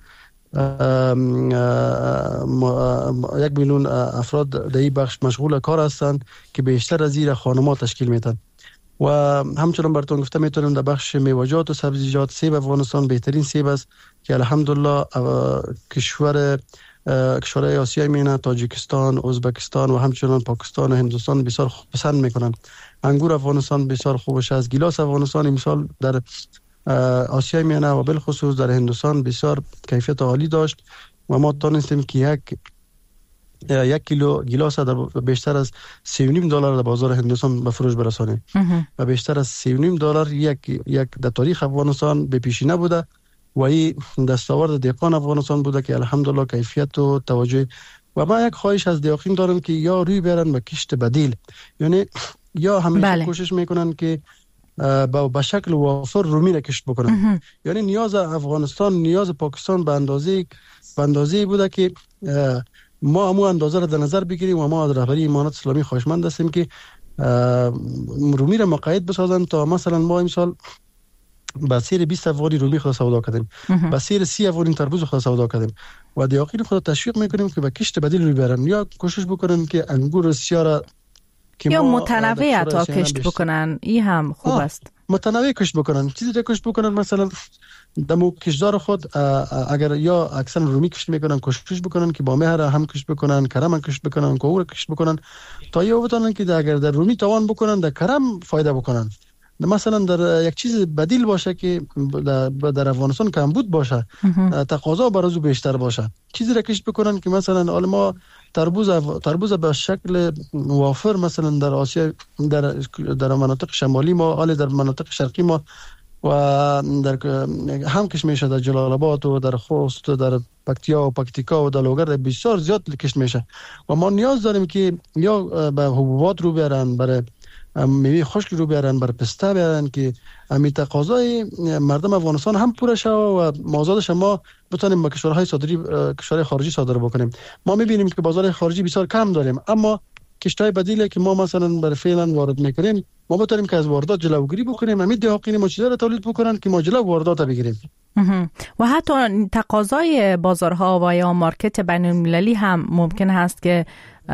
یک میلیون افراد در این بخش مشغول کار هستند که بیشتر از این خانم‌ها تشکیل میدن. و همچنان براتون گفته میتونم در بخش میوه‌جات و سبزیجات سیب افغانستان بهترین سیب است که الحمدلله کشور کشورهای آسیای میانه، تاجیکستان، ازبکستان و همچنان پاکستان و هندوستان بسیار پسند میکنن. انگور افغانستان بسیار خوبش است. گیلاس افغانستان مثال در آسیای میانه و بالخصوص در هندوستان بسیار کیفیت عالی داشت و ما تونستیم که یک یک کیلو گیلاس در بیشتر از سه و نیم دلار در بازار هندوستان به فروش برسانیم و بیشتر از سه و نیم دلار یک یک در تاریخ افغانستان به پیشی نبوده و این دستاورد دهقان افغانستان بوده که الحمدلله کیفیت و توجه. و ما یک خواهش از دهقان دارم که یا روی برن به کشت بدیل، یعنی یا همیشه بله. کوشش میکنن که با به شکل وافر رومی را کشت بکنن. یعنی نیاز افغانستان نیاز پاکستان به اندازه به اندازه بوده که ما همون اندازه را در نظر بگیریم و ما از رهبری امارات اسلامی خواهشمند هستیم که رومی را مقید بسازن تا مثلا ما امسال بسیر بیست افغانی رومی خود سودا کردیم، بسیر سی افغانی تربوز خود سودا کردیم و دیاقین خود تشویق میکنیم که به کشت بدیل روی برن یا کوشش بکنن که انگور سیاه یا متنوع عطا کشت بکنن. این هم خوب است، متنوع کشت بکنن، چیزی را کشت بکنن. مثلا دمو کشدار خود اگر یا اکثر رومی کشت میکنن کوشش بکنن که با مهر هم کشت بکنن، کرم هم کشت بکنن، کوور کشت بکنن تا یا بتونن که اگر در رومی توان بکنن در کرم فایده بکنن. مثلا در یک چیز بدیل باشه که در, در افغانستان کمبود باشه، تقاضا برای او بیشتر باشه، چیزی را کشت بکنن که مثلا حالا ما تربوز تربوز به شکل وافر مثلا در آسیا در در مناطق شمالی ما، حالا در مناطق شرقی ما و در هم کش میشه، در جلال آباد و در خوست و در پکتیا و پکتیکا و در لوگر بسیار زیاد کش میشه و ما نیاز داریم که یا به حبوبات رو بیارن، برای میوه خشک رو بیارن، برای پسته بیارن که همین تقاضای مردم افغانستان هم پوره شه و مازادش ما بتونیم با کشورهای صادری کشورهای خارجی صادر بکنیم. ما میبینیم که بازار خارجی بسیار کم داریم، اما کشتای بدیله که ما مثلا برای فعلا وارد میکنیم ما بتونیم که از واردات جلوگیری بکنیم، همین دیاقین ما چیزا رو تولید بکنن که ما جلو واردات بگیریم. و حتی تقاضای بازارها و یا مارکت بین المللی هم ممکن هست که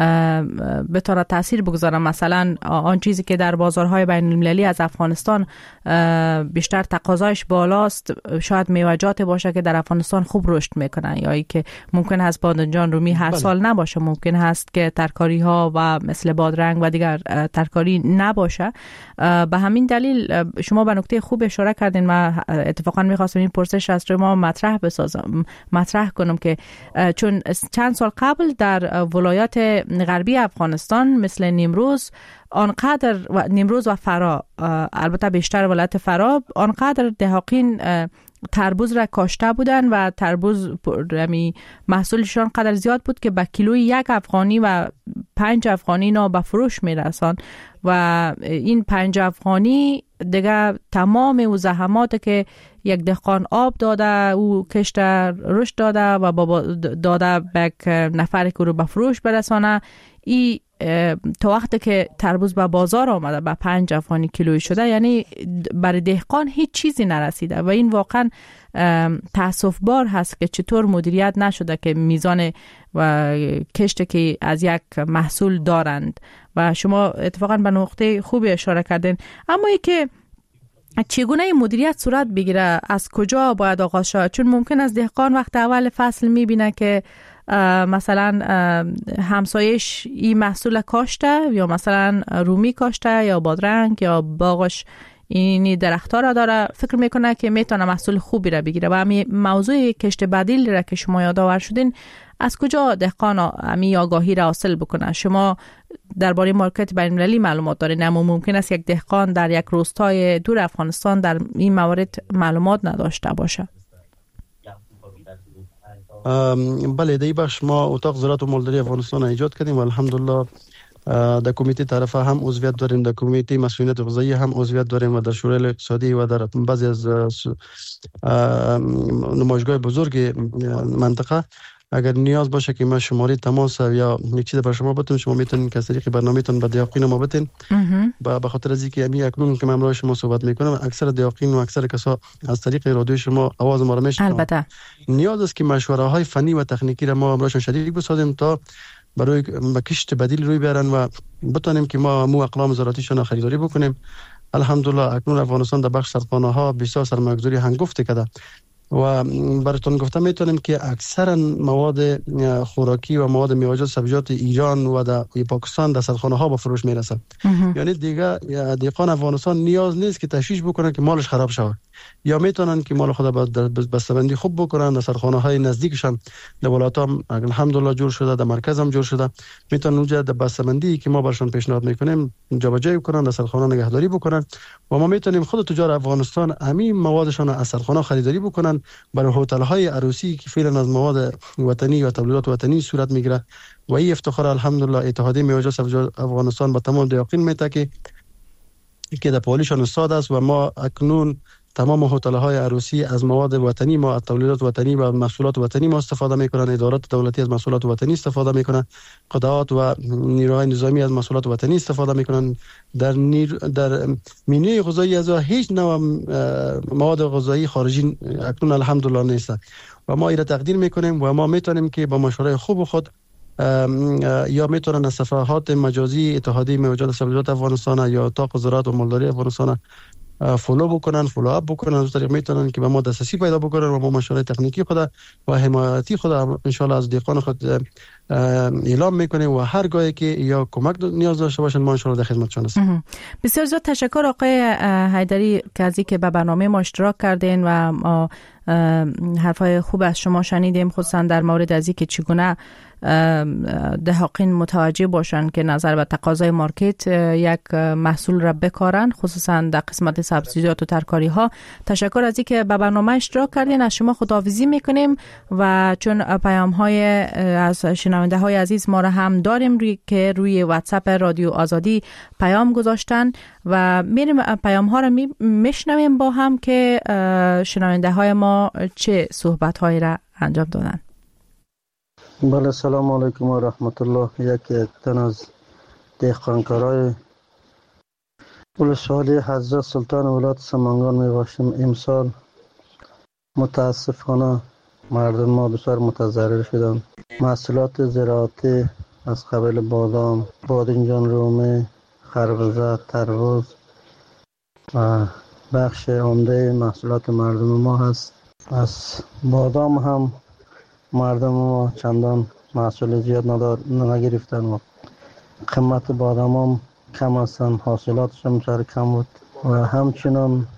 به طور تاثیر بگذاره. مثلا آن چیزی که در بازارهای بین المللی از افغانستان بیشتر تقاضایش بالاست شاید میوه‌جات باشه که در افغانستان خوب رشد میکنن، یا ای که ممکن هست بادنجان رومی هر بله. سال نباشه، ممکن هست که ترکاری ها و مثل بادرنگ و دیگر ترکاری نباشه. به همین دلیل شما به نکته خوب اشاره کردین. من اتفاقا میخواستم این پرسش از شما مطرح بسازم مطرح کنم که چون چند سال قبل در ولایات غربی افغانستان مثل نیمروز آنقدر و نیمروز و فرا، البته بیشتر ولایت فرا، آنقدر دهاقین تربوز را کاشته بودن و تربوز یعنی محصولشان قدر زیاد بود که به کیلوی یک افغانی و پنج افغانی نا به فروش میرسان و این پنج افغانی دیگه تمام او زحمات که یک دهقان آب داده، او کشت رشد داده و بابا داده به نفری که رو به فروش برسانه، ای تا وقتی که تربوز به بازار آمده به پنج افغانی کیلویی شده، یعنی برای دهقان هیچ چیزی نرسیده و این واقعا تأسف بار هست که چطور مدیریت نشده که میزان و کشت که از یک محصول دارند. و شما اتفاقا به نقطه خوبی اشاره کردین. اما ای که چگونه مدیریت صورت بگیره، از کجا باید آغاز شود؟ چون ممکن است دهقان وقت اول فصل میبینه که مثلا همسایش این محصول کاشته یا مثلا رومی کاشته یا بادرنگ یا باغش اینی درخت‌ها را داره، فکر میکنه که میتونه محصول خوبی را بگیره و همین موضوع کشت بدیل را که شما یادآور شدین، از کجا دهقان همین آگاهی را حاصل بکنه؟ شما درباره مارکت بین المللی معلومات دارین، اما ممکن است یک دهقان در یک روستای دور افغانستان در این موارد معلومات نداشته باشه. بله، در بخش ما اتاق زراعت و مالداری افغانستان ایجاد کردیم و الحمدلله در کمیته طرفه هم عضویت داریم، در کمیته مسئولیت غذایی هم عضویت داریم و در شورای اقتصادی و در بعضی از نمایشگاه بزرگ منطقه اگر نیاز باشه که ما شماره تماس یا یک چیز بر شما بتونم، شما میتونین که از طریق برنامه‌تون به دیاقین ما بتین. به خاطر از اینکه همین اکنون که من امروز شما صحبت میکنم اکثر دیاقین و اکثر کسا از طریق رادیو شما آواز ما را میشنون. البته نیاز است که مشوره های فنی و تکنیکی را ما امروز شریک بسازیم تا برای کشت بدیل روی بیارن و بتونیم که ما مو اقلام زراعتیشون خریداری بکنیم. الحمدلله اکنون افغانستان در بخش سرخانه ها بسیار سرمایه‌گذاری هنگفت کرده و براتون گفتم میتونیم که اکثرا مواد خوراکی و مواد میوه‌جات سبزیجات ایران و در پاکستان در سرخانه ها به فروش میرسه. یعنی دیگه دهقان افغانستان نیاز نیست که تشویش بکنن که مالش خراب شود، یا میتونن که مال خود بسته‌بندی خوب بکنن در سرخانه های نزدیکشان. در ولایت هم الحمدلله جور شده، در مرکز هم جور شده، میتونن اونجا در بسته‌بندی که ما برشون پیشنهاد میکنیم جابجایی کنن، در سرخانه نگهداری بکنن و ما میتونیم خود تجار افغانستان همین موادشون از سرخانه خریداری بکنن برای هتل های عروسی که فعلا از مواد وطنی و تولیدات وطنی صورت میگیره. و این افتخار الحمدلله اتحادیه میوه‌جات سبزیجات افغانستان با تمام دیاقین میته که که در پالیشان استاد است و ما اکنون تمام هتل‌های عروسی از مواد وطنی ما، از تولیدات وطنی و محصولات وطنی ما استفاده میکنن. ادارات دولتی از محصولات وطنی استفاده میکنن. قطعات و نیروهای نظامی از محصولات وطنی استفاده میکنن. در نیر... در منوی غذایی از هیچ نوع مواد غذایی خارجی اکنون الحمدلله نیست و ما ایره تقدیر میکنیم و ما میتونیم که با مشورت خوب خود یا میتونن از صفحات مجازی اتحادیه موجود سبزیجات افغانستان یا اتاق زراعت و مالداری افغانستان فولو بکنن، فولو اپ بکنن، از طریق میتونن که به ما دسترسی پیدا بکنن و ما مشورت تکنیکی خود و حمایتی خود ان شاء الله از دیقان خود اعلام میکنیم و هر گاهی که یا کمک نیاز داشته باشن ما ان شاء الله در خدمتشون هستیم. بسیار زیاد تشکر آقای حیدری که از اینکه به برنامه ما اشتراک کردین و ما حرفای خوب از شما شنیدیم، خصوصا در مورد از اینکه چگونه دهاقین متوجه باشن که نظر به تقاضای مارکت یک محصول را بکارن، خصوصا در قسمت سبزیجات و ترکاری ها. تشکر از اینکه به برنامه اشتراک کردین. از شما خداحافظی میکنیم و چون پیام های از شنونده های عزیز ما را هم داریم روی که روی واتساپ رادیو آزادی پیام گذاشتن و میریم پیام ها را میشنویم با هم که شنونده های ما چه صحبت هایی را انجام دادن. بله، سلام علیکم و رحمت الله. یک تن از دهقانکارای ولسوالی حضرت سلطان ولایت سمنگان میباشیم. امسال متاسفانه مردم ما بسیار متضرر شدند. محصولات زراعتی از قبیل بادام، بادنجان رومی، خربزه، تربوز و بخش عمده محصولات مردم ما هست. از بادام هم مردم ما چندان محصول زیاد ندار نگرفتن و قیمت بادام هم کم هستن، حاصلاتش هم بسیار کم بود و همچنان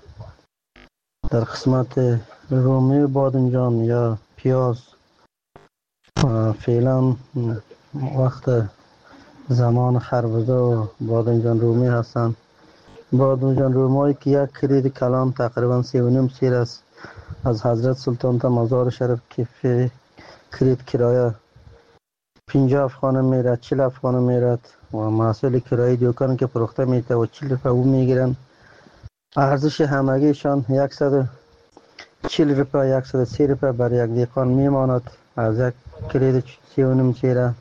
در قسمت رومی بادنجان یا پیاز فعلا وقت زمان خربزه و بادنجان رومی هستن. بادنجان رومی که یک کرید کلان تقریبا سی و نیم سیر است از حضرت سلطان تا مزار شریف که کرید کرایه پنجاه افغان میره، چهل افغان میره و محصول کرایه دوکان که فروخته میته و چهل روپیه او میگیرن. ارزش همگیشان صد و چهل روپیه، صد و سی روپیه بر یک دیقان میماند. از یک کرید سی و نیم چیره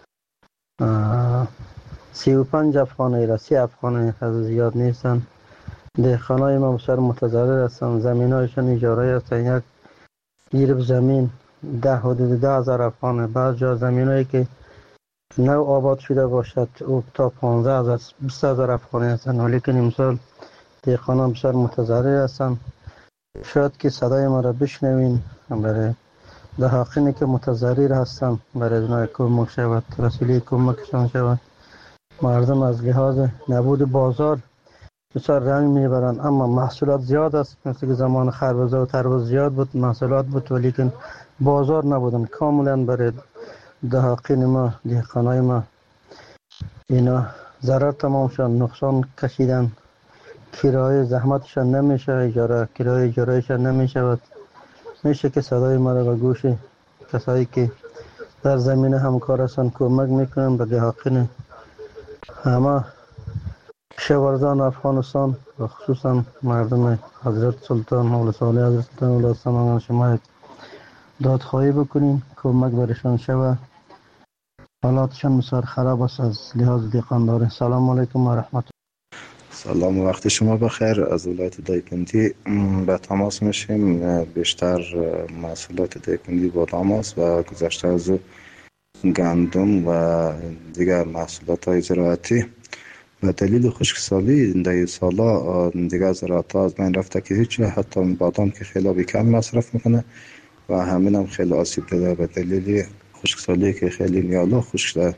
سی و پنج افغان ایره، سی افغان از زیاد نیستن. دیقانای ما بسیار متضرر هستن. زمین هایشان اجاره هستن. یک گیرب زمین ده حدود ده هزار افغانه. بعض جا زمین هایی که نو آباد شده باشد او تا پانزده هزار بیست هزار افغانه هستن. ولیکن امسال دیقانان بسیار متضرر هستن. شاید که صدای ما را بشنوین برای دهاقینی که متضرر هستن، برای اونها کمک شود، رسولی کمکشان شود. مردم از لحاظ نبود بازار بسیار رنج میبرن، اما محصولات زیاد است. مثل که زمان خربزه و تربوز زیاد بود، محصولات بود ولیکن بازار نبودن. کاملا برای دهاقین ما، دهقانای ما اینا ضرر تمام شد، نقصان کشیدن. کرایه زحمتشان نمیشه، اجاره کرایه اجارهشان نمیشود. میشه که صدای ما را به گوش کسایی که در زمینه همکار هستن کمک میکنن به دهاقین همه کشاورزان افغانستان و خصوصا مردم حضرت سلطان ولسوالی حضرت سلطان ولایت سمنگان. شما دادخواهی بکنین کمک برشان شود. حالاتشان بسیار خراب است از لحاظ دیقانداری. سلام علیکم و رحمت الله. سلام و وقت شما بخیر. از ولایت دایکنډي به تماس میشیم. بیشتر محصولات دایکنډي بادام است و گذشته از او گندم و دیگر محصولات های زراعتی به دلیل خشکسالی در این سالا دیگر زراعت ها از بین رفته که هیچ، حتی بادام که خیلی آبی کم مصرف میکنه و همین هم خیلی آسیب دیده به دلیل خشکسالی که خیلی نیالا خشک شده.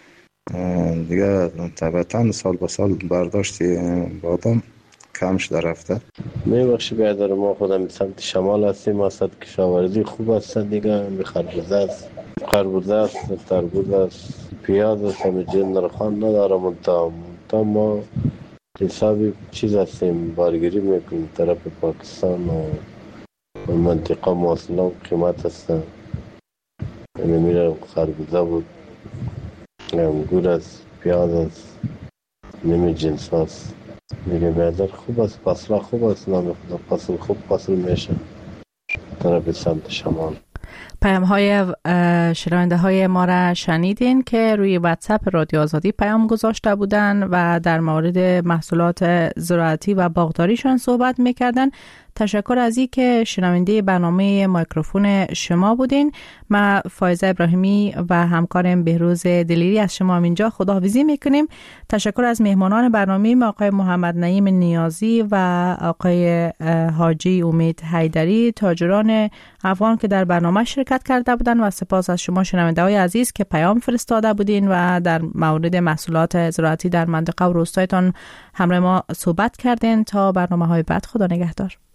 دیگه طبعا سال به سال برداشت بادام کم شده رفته. میبخشی بیادر ما خودم سمت شمال هستیم، مقصد کشاورزی خوب هست دیگه. خربزه است، خربزه است، تربوز است، پیاز است. همه جل نرخان ندارم تا تا ما حسابی چیز هستیم بارگیری میکنیم طرف پاکستان و منطقه مواصله قیمت هستن. یعنی میره خربزه بود، انگور است، پیاز است، نمی جنس هست. دیگه بیادر خوب است، فصل خوب است، نام خدا فصل خوب فصل میشه طرف سمت شمال. پیام های شنونده های ما را شنیدین که روی واتساپ رادیو آزادی پیام گذاشته بودن و در مورد محصولات زراعتی و باغداریشان صحبت میکردن. تشکر از این که شنونده برنامه میکروفون شما بودین. ما فایزه ابراهیمی و همکارم بهروز دلیری از شما اینجا خداحافظی میکنیم. تشکر از مهمانان برنامه، آقای محمد نعیم نیازی و آقای حاجی امید حیدری، تاجران افغان که در برنامه شرکت کرده بودند، و سپاس از شما شنونده های عزیز که پیام فرستاده بودین و در مورد محصولات زراعتی در منطقه و روستایتان همراه ما صحبت کردین. تا برنامه های بعد، خدا نگهدار.